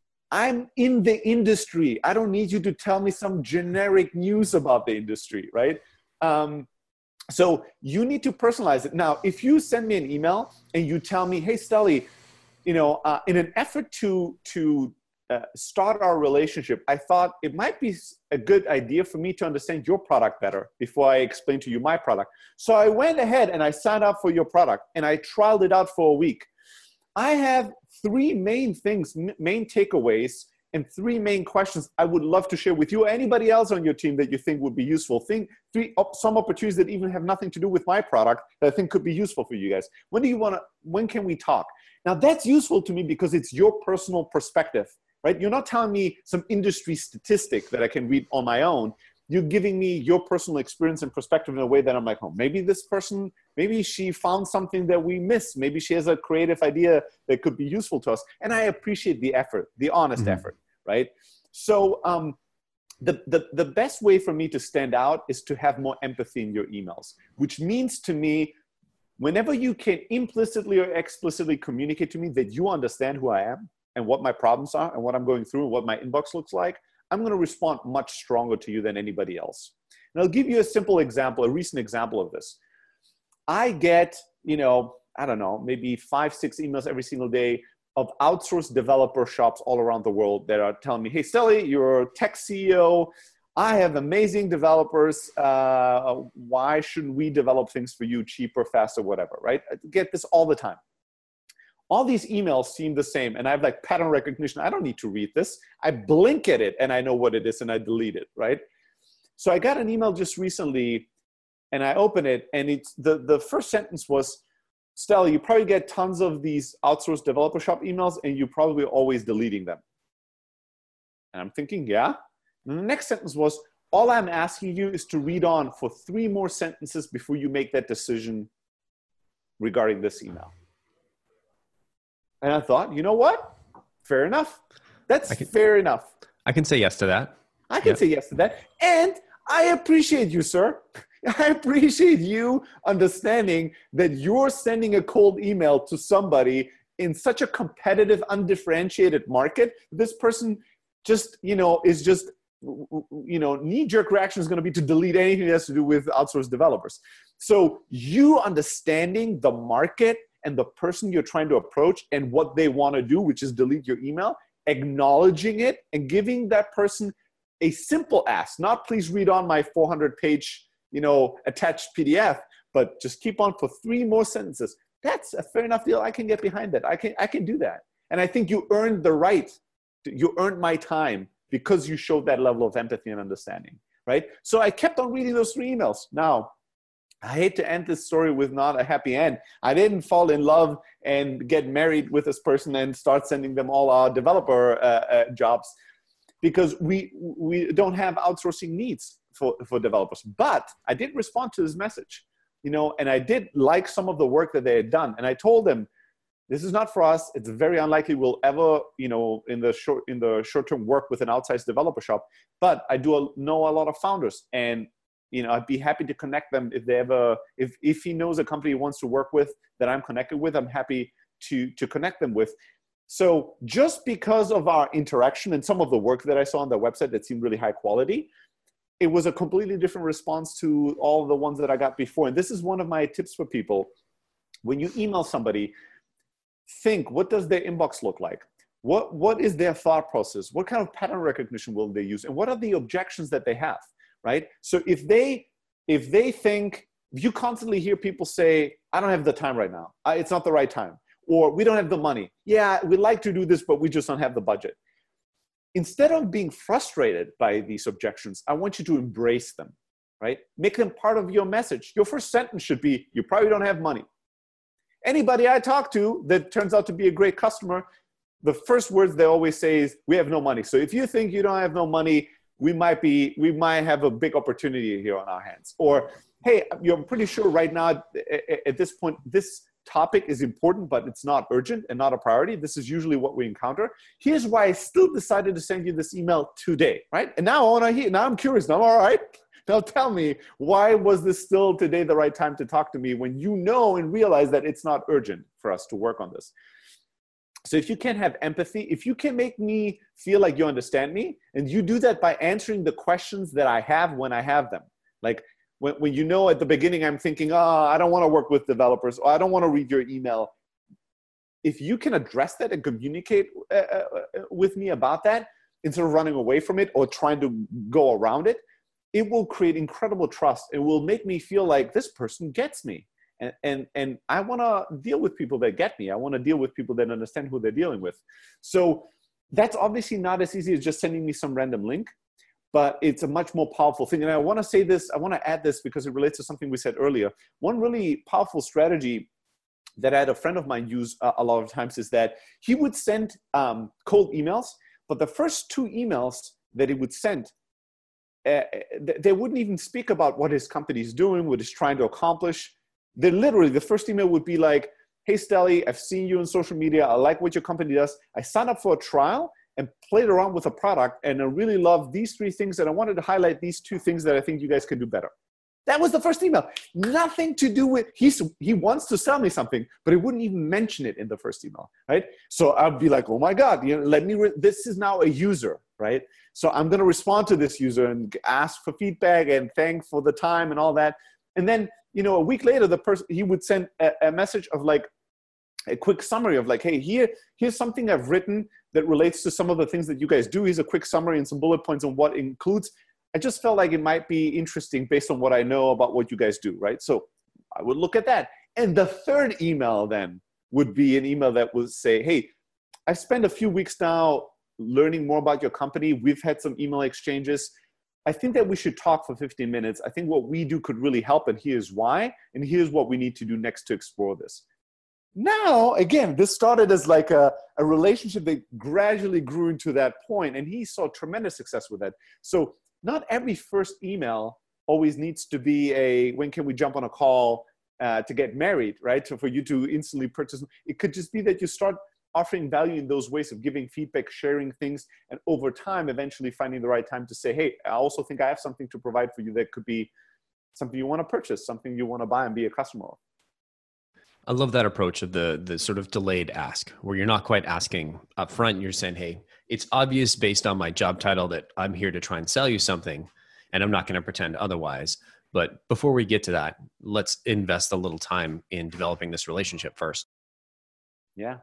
Speaker 2: I'm in the industry. I don't need you to tell me some generic news about the industry, right? Um, so you need to personalize it. Now, if you send me an email and you tell me, hey, Stelly, you know, uh, in an effort to, to uh, start our relationship, I thought it might be a good idea for me to understand your product better before I explain to you my product. So I went ahead and I signed up for your product and I trialed it out for a week. I have three main things, main takeaways, and three main questions I would love to share with you or anybody else on your team that you think would be useful. Think three, some opportunities that even have nothing to do with my product that I think could be useful for you guys. When do you want to, when can we talk? Now that's useful to me because it's your personal perspective, right? You're not telling me some industry statistic that I can read on my own. You're giving me your personal experience and perspective in a way that I'm like, oh, maybe this person, maybe she found something that we missed. Maybe she has a creative idea that could be useful to us. And I appreciate the effort, the honest mm-hmm. effort, right? So um, the, the, the best way for me to stand out is to have more empathy in your emails, which means to me, whenever you can implicitly or explicitly communicate to me that you understand who I am and what my problems are and what I'm going through and what my inbox looks like, I'm going to respond much stronger to you than anybody else. And I'll give you a simple example, a recent example of this. I get, you know, I don't know, maybe five, six emails every single day of outsourced developer shops all around the world that are telling me, hey, Stelly, you're a tech C E O. I have amazing developers. Uh, why shouldn't we develop things for you cheaper, faster, whatever, right? I get this all the time. All these emails seem the same, and I have like pattern recognition. I don't need to read this. I blink at it, and I know what it is, and I delete it, right? So I got an email just recently, and I open it, and it's the, the first sentence was, Stelly, you probably get tons of these outsourced developer shop emails, and you're probably always deleting them. And I'm thinking, yeah. And the next sentence was, all I'm asking you is to read on for three more sentences before you make that decision regarding this email. And I thought, you know what? Fair enough. That's can, fair enough.
Speaker 1: I can say yes to that.
Speaker 2: I can yep. say yes to that. And I appreciate you, sir. I appreciate you understanding that you're sending a cold email to somebody in such a competitive, undifferentiated market. This person just, you know, is just, you know, knee-jerk reaction is going to be to delete anything that has to do with outsourced developers. So you understanding the market and the person you're trying to approach and what they want to do, which is delete your email, acknowledging it and giving that person a simple ask, not please read on my four hundred page, you know, attached P D F, but just keep on for three more sentences. That's a fair enough deal. I can get behind that. I can, I can do that. And I think you earned the right. To, you earned my time because you showed that level of empathy and understanding, right? So I kept on reading those three emails. Now, I hate to end this story with not a happy end. I didn't fall in love and get married with this person and start sending them all our developer uh, uh, jobs, because we we don't have outsourcing needs for, for developers. But I did respond to this message, you know, and I did like some of the work that they had done. And I told them, this is not for us. It's very unlikely we'll ever, you know, in the short in the short term work with an outside developer shop. But I do know a lot of founders, and you know, I'd be happy to connect them if they ever, if if he knows a company he wants to work with that I'm connected with, I'm happy to to connect them with. So just because of our interaction and some of the work that I saw on their website that seemed really high quality, it was a completely different response to all the ones that I got before. And this is one of my tips for people. When you email somebody, think, what does their inbox look like? What, what is their thought process? What kind of pattern recognition will they use? And what are the objections that they have, right? So if they, if they think, if you constantly hear people say, I don't have the time right now, I, it's not the right time, or we don't have the money. Yeah, we like to do this, but we just don't have the budget. Instead of being frustrated by these objections, I want you to embrace them, right? Make them part of your message. Your first sentence should be, you probably don't have money. Anybody I talk to that turns out to be a great customer, the first words they always say is, we have no money. So if you think you don't have no money, we might be, we might have a big opportunity here on our hands. Or, hey, you're pretty sure right now at this point, this topic is important, but it's not urgent and not a priority. This is usually what we encounter. Here's why I still decided to send you this email today, right? And now I want to hear, now I'm curious, now all right. Now tell me, why was this still today the right time to talk to me when you know and realize that it's not urgent for us to work on this? So if you can have empathy, if you can make me feel like you understand me, and you do that by answering the questions that I have when I have them. Like when, when you know at the beginning I'm thinking, oh, I don't want to work with developers, or I don't want to read your email. If you can address that and communicate uh, uh, with me about that, instead of running away from it or trying to go around it, it will create incredible trust. It will make me feel like this person gets me. And, and, and I want to deal with people that get me. I want to deal with people that understand who they're dealing with. So that's obviously not as easy as just sending me some random link, but it's a much more powerful thing. And I want to say this, I want to add this because it relates to something we said earlier. One really powerful strategy that I had a friend of mine use a, a lot of times is that he would send um, cold emails, but the first two emails that he would send, uh, they wouldn't even speak about what his company is doing, what he's trying to accomplish. They literally, the first email would be like, hey, Stelly, I've seen you on social media. I like what your company does. I signed up for a trial and played around with a product, and I really love these three things, and I wanted to highlight these two things that I think you guys can do better. That was the first email. Nothing to do with, he's, he wants to sell me something, but he wouldn't even mention it in the first email, right? So I'd be like, oh my God, you know, let me, re- this is now a user, right? So I'm going to respond to this user and ask for feedback and thank for the time and all that. And then, you know, a week later, the person, he would send a, a message of like a quick summary of like, hey, here, here's something I've written that relates to some of the things that you guys do. Here's a quick summary and some bullet points on what it includes. I just felt like it might be interesting based on what I know about what you guys do, right? So I would look at that. And the third email then would be an email that would say, hey, I've spent a few weeks now learning more about your company. We've had some email exchanges. I think that we should talk for fifteen minutes. I think what we do could really help, and here's why, and here's what we need to do next to explore this. Now, again, this started as like a, a relationship that gradually grew into that point, and he saw tremendous success with that. So not every first email always needs to be a, when can we jump on a call uh, to get married, right? So for you to instantly purchase. It could just be that you start offering value in those ways of giving feedback, sharing things, and over time, eventually finding the right time to say, hey, I also think I have something to provide for you that could be something you want to purchase, something you want to buy and be a customer of.
Speaker 1: I love that approach of the the sort of delayed ask, where you're not quite asking up front. You're saying, hey, it's obvious based on my job title that I'm here to try and sell you something, and I'm not going to pretend otherwise. But before we get to that, let's invest a little time in developing this relationship first.
Speaker 2: Yeah.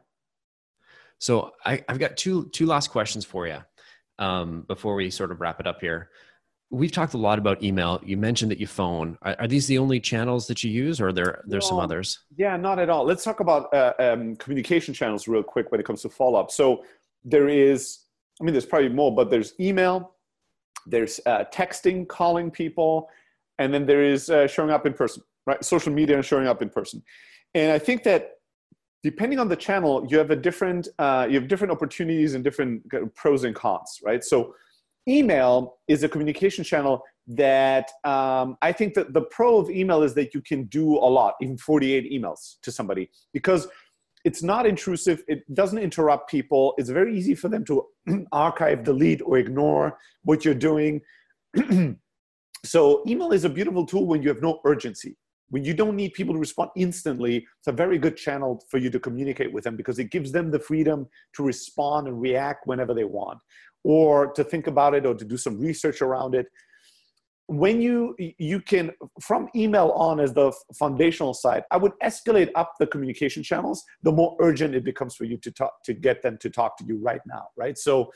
Speaker 1: So I, I've got two two last questions for you um, before we sort of wrap it up here. We've talked a lot about email. You mentioned that you phone. Are, are these the only channels that you use, or are there there's no, some others?
Speaker 2: Yeah, not at all. Let's talk about uh, um, communication channels real quick when it comes to follow-up. So there is, I mean, there's probably more, but there's email, there's uh, texting, calling people. and then there is uh, showing up in person, right? Social media and showing up in person. And I think that depending on the channel, you have a different, uh, you have different opportunities and different pros and cons, right? So email is a communication channel that um, I think that the pro of email is that you can do a lot, even forty-eight emails to somebody, because it's not intrusive. It doesn't interrupt people. It's very easy for them to archive, delete, or ignore what you're doing. So email is a beautiful tool when you have no urgency. When you don't need people to respond instantly, it's a very good channel for you to communicate with them because it gives them the freedom to respond and react whenever they want, or to think about it or to do some research around it. When you, you can, from email on as the foundational side, I would escalate up the communication channels, the more urgent it becomes for you to talk, to get them to talk to you right now, right? So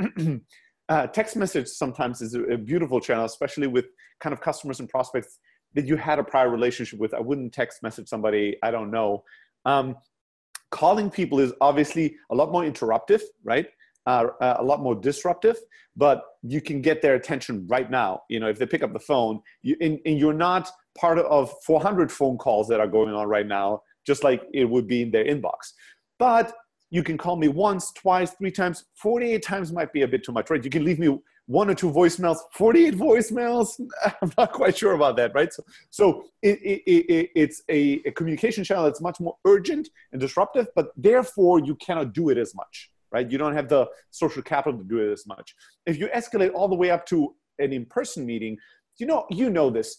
Speaker 2: uh, text message sometimes is a, a beautiful channel, especially with kind of customers and prospects that you had a prior relationship with. I wouldn't text message somebody I don't know. Um, calling people is obviously a lot more interruptive, right? Uh, uh, a lot more disruptive, but you can get their attention right now. You know, if they pick up the phone, you, and, and you're not part of four hundred phone calls that are going on right now, just like it would be in their inbox. But you can call me once, twice, three times, forty-eight times might be a bit too much, right? You can leave me one or two voicemails, forty-eight voicemails. I'm not quite sure about that, right? So, so it, it, it, it's a, a communication channel that's much more urgent and disruptive, but therefore you cannot do it as much. Right? You don't have the social capital to do it as much. If you escalate all the way up to an in-person meeting, you know, you know this.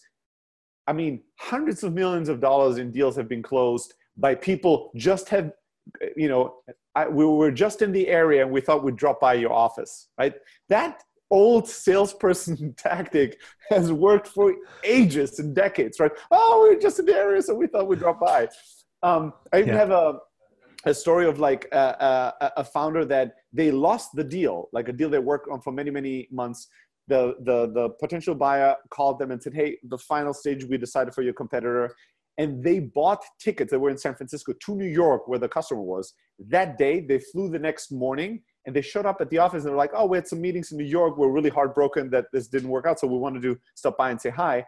Speaker 2: I mean, hundreds of millions of dollars in deals have been closed by people just have, you know, I, we were just in the area and we thought we'd drop by your office, right? That old salesperson tactic has worked for ages and decades, right? Oh, we we're just in the area, so we thought we'd drop by. Um, I even yeah. have a, a story of like a, a, a founder that they lost the deal, like a deal they worked on for many, many months. The, the, the potential buyer called them and said, hey, the final stage, we decided for your competitor. And they bought tickets that were in San Francisco to New York where the customer was. That day, they flew the next morning and they showed up at the office and they're like, oh, we had some meetings in New York. We're really heartbroken that this didn't work out. So we wanted to stop by and say hi.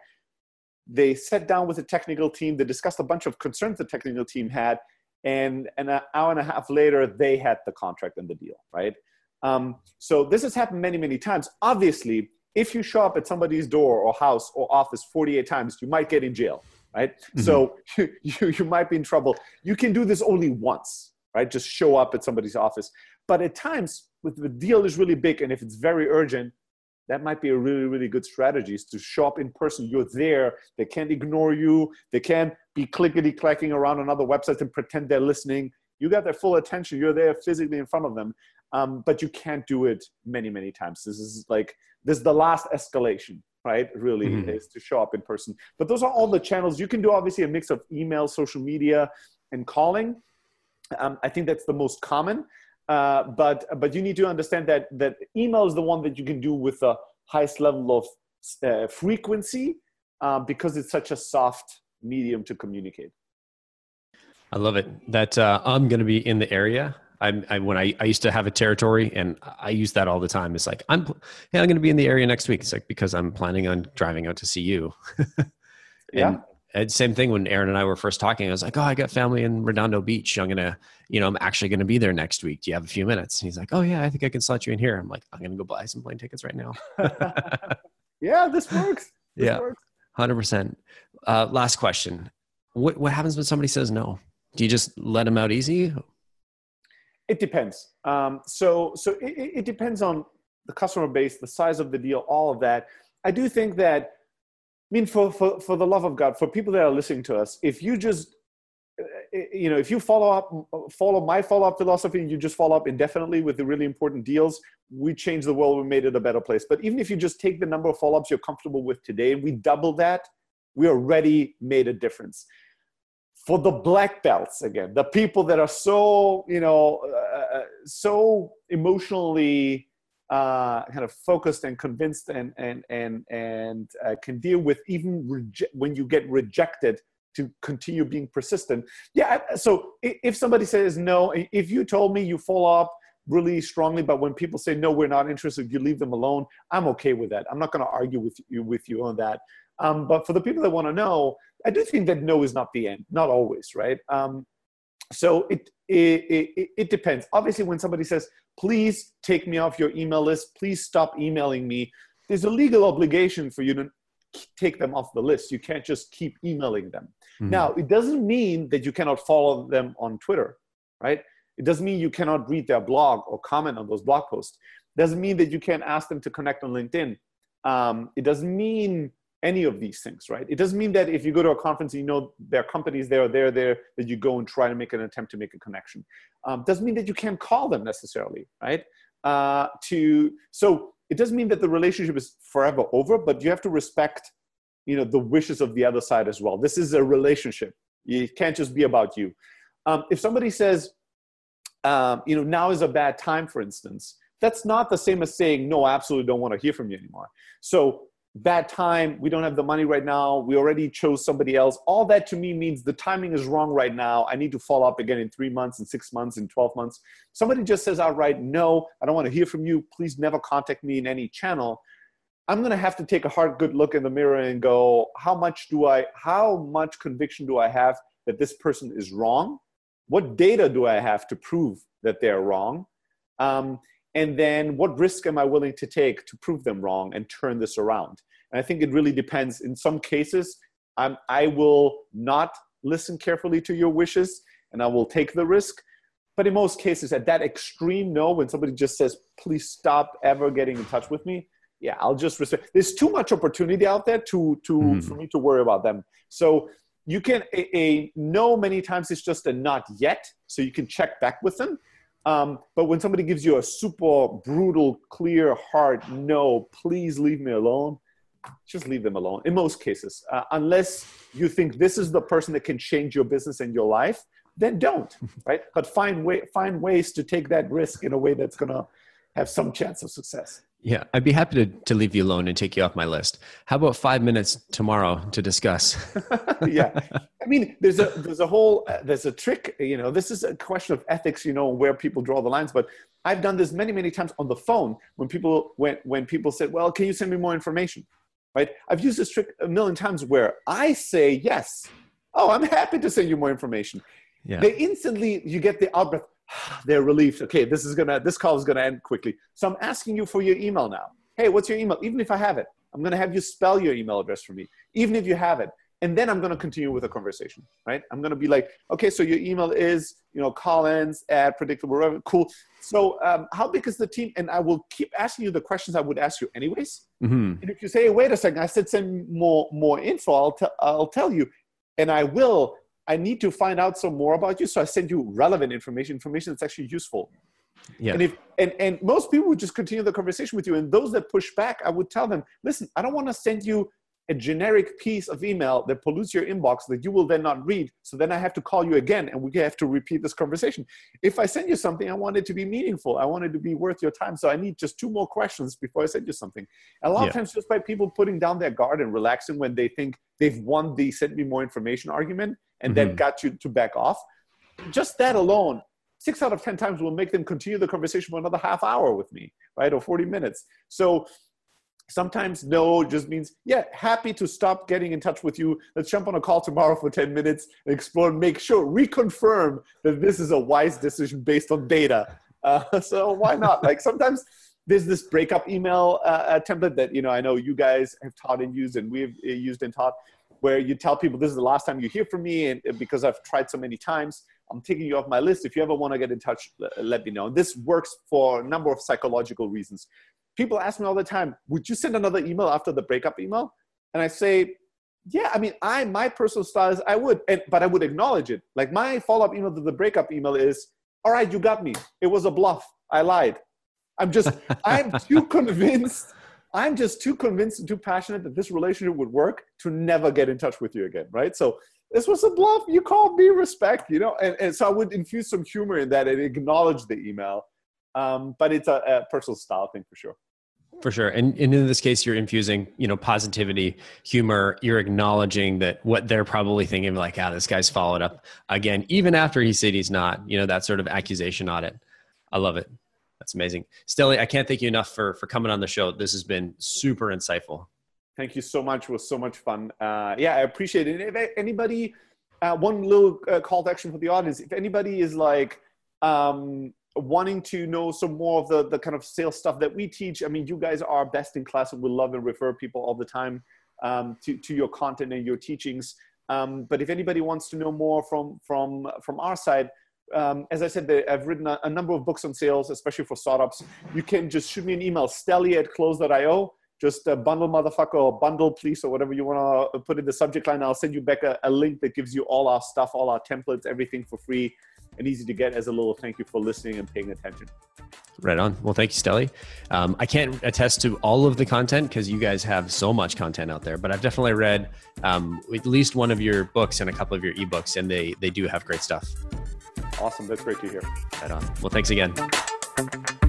Speaker 2: They sat down with the technical team. They discussed a bunch of concerns the technical team had. And, and an hour and a half later, they had the contract and the deal, right? Um, so this has happened many, many times. Obviously, if you show up at somebody's door or house or office forty-eight times, you might get in jail, right? Mm-hmm. So you, you, you might be in trouble. You can do this only once, right? Just show up at somebody's office. But at times, if the deal is really big and if it's very urgent, that might be a really, really good strategy is to show up in person. You're there. They can't ignore you. They can't be clickety-clacking around on other websites and pretend they're listening. You got their full attention. You're there physically in front of them. Um, but you can't do it many, many times. This is like, this is the last escalation, right? Really, mm-hmm. is to show up in person. But those are all the channels. You can do obviously a mix of email, social media, and calling. Um, I think that's the most common. Uh, but but you need to understand that that email is the one that you can do with the highest level of uh, frequency uh, because it's such a soft medium to communicate.
Speaker 1: I love it. That uh, I'm going to be in the area. I'm I, when I, I used to have a territory, and I use that all the time. It's like I'm hey, I'm going to be in the area next week. It's like because I'm planning on driving out to see you. and,
Speaker 2: yeah.
Speaker 1: And same thing when Aaron and I were first talking, I was like, oh, I got family in Redondo Beach. I'm going to, you know, I'm actually going to be there next week. Do you have a few minutes? And he's like, oh yeah, I think I can slot you in here. I'm like, I'm going to go buy some plane tickets right now.
Speaker 2: yeah, this works. This
Speaker 1: yeah,
Speaker 2: works.
Speaker 1: one hundred percent. Uh, last question. What, what happens when somebody says no? Do you just let them out easy?
Speaker 2: It depends. Um, so so it, it depends on the customer base, the size of the deal, all of that. I do think that, I mean, for, for, for the love of God, for people that are listening to us, if you just, you know, if you follow up, follow my follow-up philosophy, you just follow up indefinitely with the really important deals, we changed the world, we made it a better place. But even if you just take the number of follow-ups you're comfortable with today, and we double that, we already made a difference. For the black belts, again, the people that are so, you know, uh, so emotionally Uh, kind of focused and convinced and and and and uh, can deal with even reje- when you get rejected to continue being persistent. Yeah. So if somebody says no, if you told me you follow up really strongly, but when people say no, we're not interested, you leave them alone. I'm okay with that. I'm not going to argue with you with you on that. Um, but for the people that want to know, I do think that no is not the end, not always, right? Um, so it, it, it, it depends. Obviously, when somebody says, please take me off your email list, please stop emailing me, there's a legal obligation for you to take them off the list. You can't just keep emailing them. Mm-hmm. Now, it doesn't mean that you cannot follow them on Twitter, right? It doesn't mean you cannot read their blog or comment on those blog posts. It doesn't mean that you can't ask them to connect on LinkedIn. Um, it doesn't mean any of these things, right? It doesn't mean that if you go to a conference, you know there are companies there or they're there, that you go and try to make an attempt to make a connection. Um, doesn't mean that you can't call them necessarily, right? Uh, to so it doesn't mean that the relationship is forever over, but you have to respect, you know, the wishes of the other side as well. This is a relationship. It can't just be about you. Um, if somebody says, um, you know, now is a bad time, for instance, that's not the same as saying, no, I absolutely don't want to hear from you anymore. So bad time, we don't have the money right now, we already chose somebody else. All that to me means the timing is wrong right now. I need to follow up again in three months, in six months, in twelve months. Somebody just says outright, no, I don't want to hear from you. Please never contact me in any channel. I'm going to have to take a hard, good look in the mirror and go, how much do I, how much conviction do I have that this person is wrong? What data do I have to prove that they're wrong? Um, And then what risk am I willing to take to prove them wrong and turn this around? And I think it really depends. In some cases, I'm, I will not listen carefully to your wishes and I will take the risk. But in most cases, at that extreme no, when somebody just says, please stop ever getting in touch with me, yeah, I'll just respect. There's too much opportunity out there to, to mm. for me to worry about them. So you can, a, a no many times is just a not yet. So you can check back with them. Um, but when somebody gives you a super brutal, clear, hard no, please leave me alone, just leave them alone in most cases. Uh, unless you think this is the person that can change your business and your life, then don't, right? But find way, find ways to take that risk in a way that's going to have some chance of success.
Speaker 1: Yeah, I'd be happy to, to leave you alone and take you off my list. How about five minutes tomorrow to discuss?
Speaker 2: Yeah. I mean, there's a, there's a whole, uh, there's a trick, you know, this is a question of ethics, you know, where people draw the lines, but I've done this many, many times on the phone when people, when, when people said, well, can you send me more information? Right? I've used this trick a million times where I say, yes. Oh, I'm happy to send you more information. Yeah. They instantly, you get the out breath. They're relieved. Okay, this is gonna, this call is gonna end quickly. So I'm asking you for your email now. Hey, what's your email? Even if I have it, I'm gonna have you spell your email address for me, even if you have it. And then I'm gonna continue with the conversation, right? I'm gonna be like, okay, so your email is, you know, Collins at Predictable Revenue. Cool. So um, how big is the team? And I will keep asking you the questions I would ask you anyways. Mm-hmm. And if you say, hey, wait a second, I said send more, more info, I'll, t- I'll tell you. And I will. I need to find out some more about you. So I send you relevant information, information that's actually useful. Yeah. And if and, and most people would just continue the conversation with you. And those that push back, I would tell them, listen, I don't want to send you a generic piece of email that pollutes your inbox that you will then not read. So then I have to call you again and we have to repeat this conversation. If I send you something, I want it to be meaningful. I want it to be worth your time. So I need just two more questions before I send you something. And a lot yeah. of times just by people putting down their guard and relaxing when they think they've won the send me more information argument and mm-hmm. that got you to back off. Just that alone, six out of ten times will make them continue the conversation for another half hour with me, right? Or forty minutes. So sometimes no just means, yeah, happy to stop getting in touch with you. Let's jump on a call tomorrow for ten minutes and explore and make sure, reconfirm that this is a wise decision based on data. Uh, so why not? Like sometimes there's this breakup email uh, template that, you know, I know you guys have taught and used and we've used and taught, where you tell people this is the last time you hear from me and because I've tried so many times, I'm taking you off my list. If you ever want to get in touch, let me know. And this works for a number of psychological reasons. People ask me all the time, would you send another email after the breakup email? And I say, yeah, I mean, I, my personal style is I would, and, but I would acknowledge it. Like my follow-up email to the breakup email is, all right, you got me. It was a bluff. I lied. I'm just, I'm too convinced. I'm just too convinced and too passionate that this relationship would work to never get in touch with you again, right? So this was a bluff. You called me, respect, you know? And, and so I would infuse some humor in that and acknowledge the email. Um, but it's a, a personal style thing for sure.
Speaker 1: For sure. And, and in this case, you're infusing, you know, positivity, humor. You're acknowledging that what they're probably thinking, like, ah, this guy's followed up again, even after he said he's not, you know, that sort of accusation audit. I love it. That's amazing. Stelly, I can't thank you enough for, for coming on the show. This has been super insightful.
Speaker 2: Thank you so much. It was so much fun. Uh, yeah, I appreciate it. And if anybody, uh, one little uh, call to action for the audience, if anybody is like um, wanting to know some more of the, the kind of sales stuff that we teach, I mean, you guys are best in class and we love and refer people all the time um, to, to your content and your teachings. Um, but if anybody wants to know more from, from, from our side, Um, as I said, I've written a, a number of books on sales, especially for startups. You can just shoot me an email, stelly at close dot io. Just a bundle motherfucker or bundle please or whatever you want to put in the subject line. I'll send you back a, a link that gives you all our stuff, all our templates, everything for free and easy to get as a little thank you for listening and paying attention.
Speaker 1: Right on. Well, thank you, Stelly. Um, I can't attest to all of the content because you guys have so much content out there, but I've definitely read um, at least one of your books and a couple of your ebooks, and they they do have great stuff.
Speaker 2: Awesome. That's great to hear.
Speaker 1: Right on. Well, thanks again.